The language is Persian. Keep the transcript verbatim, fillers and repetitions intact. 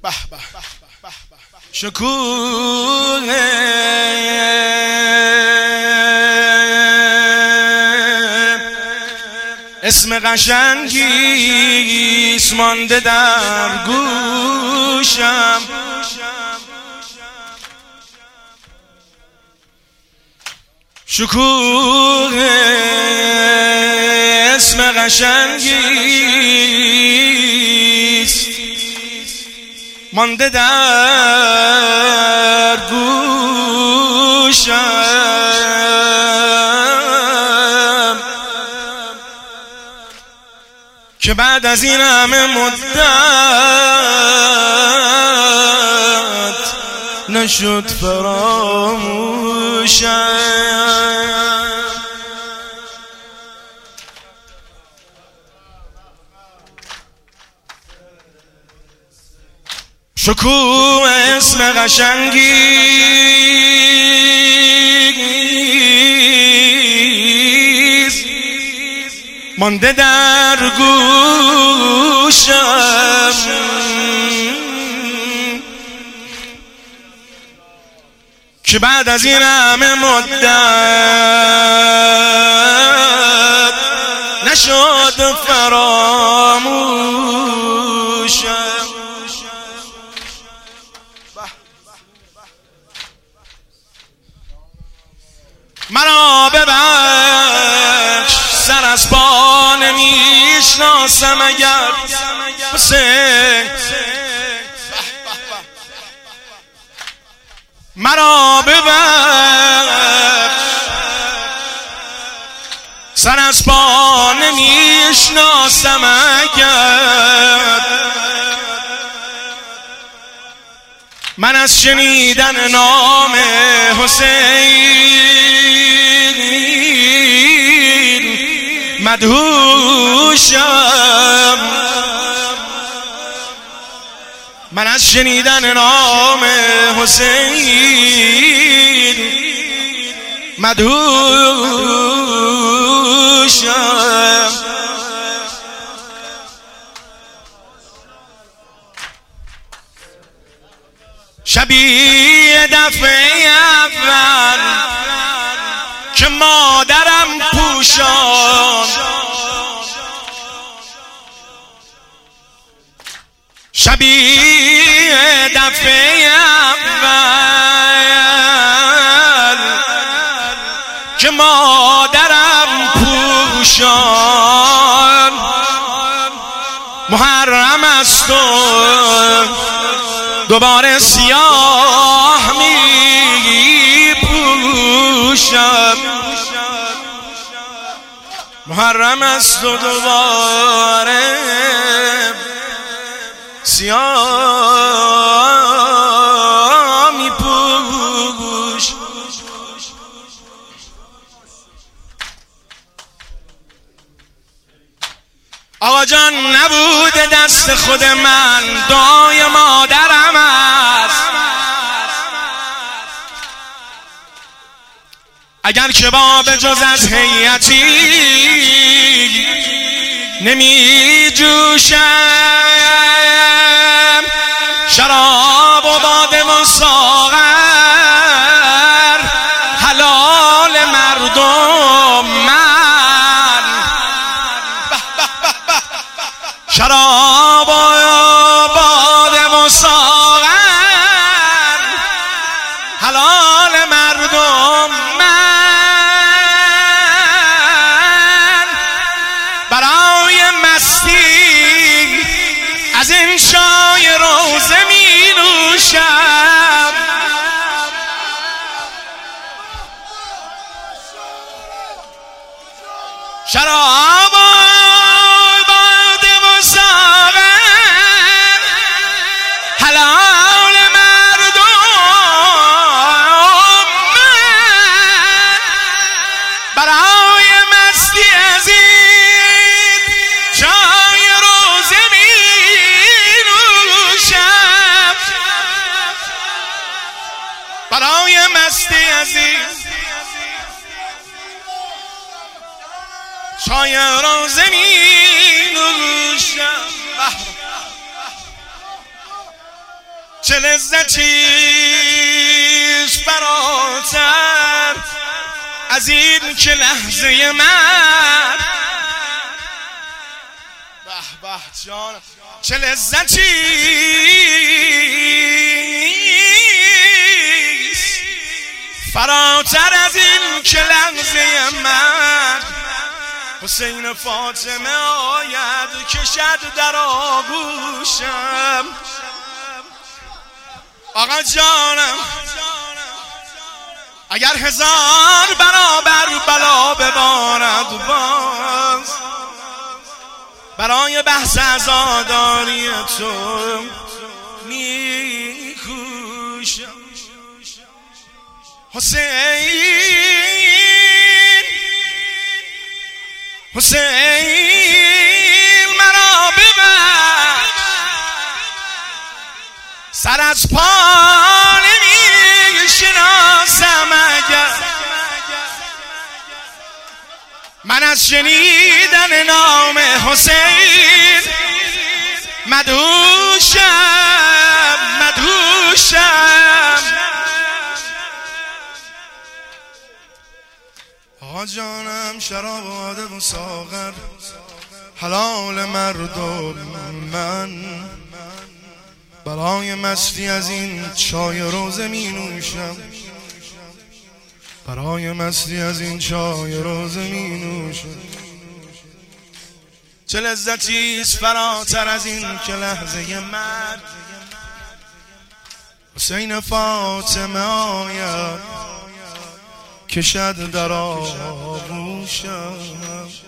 شکوه اسم قشنگیست مانده در گوشم، شکوه اسم قشنگیست مانده در گوشم، که بعد از این همه مدت نشد فراموشم. شکوه اسم قشنگیست مانده در گوشم، که بعد از این همه مدت نشد فراموشم. مرا ببخش سر از پا نمیشناسم اگر حسین، مرا ببخش سر از پا نمیشناسم اگر من از شنیدن نام حسین مدهوشم، من از شنیدن نام حسین مدهوشم. شبیه دفعه اول که مادرم پوشان، شبیه دفعه اول که مادرم پوشان، محرم است و دوباره سیاه می پوشم، محرم است و دوباره سیاه می پوش. آقا جان نبوده دست خود من، دعای مادرم است. اگر که با به جز از هیئتی نمی جوشم شراب و باده و ساغر حلال مردم من، شراب و باده و ساغر حلال مردم من، برای مستی از این شای روزه می نوشم، شراب و باده و ساغر حلال مردم من، برای مستی از این چای روزه می نوشم، برای مستی از این چای روزه می نوشم. چه لذتیست فراتر از این که لحظه من به به جان چه لذتیست فراتر از این که لحظه من حسین فاطمه آید کشد در آغوشم. آقا جانم اگر هزار برابر بلا ببارد باز برای بحث عزاداری تو میکوشم. حسین حسین مرا ببر سر از پا نمیشناسم اگر من از شنیدن نام حسین مدهوشم مدهوشم. آقا جانم شراب و باده و ساغر حلال مردم من برای مستی از این چای روزه می نوشم برای مستی از این چای روزه می نوشم. چه لذتیست فراتر از این که لحظه مرگ حسین فاطمه آید کشد در آغوشم.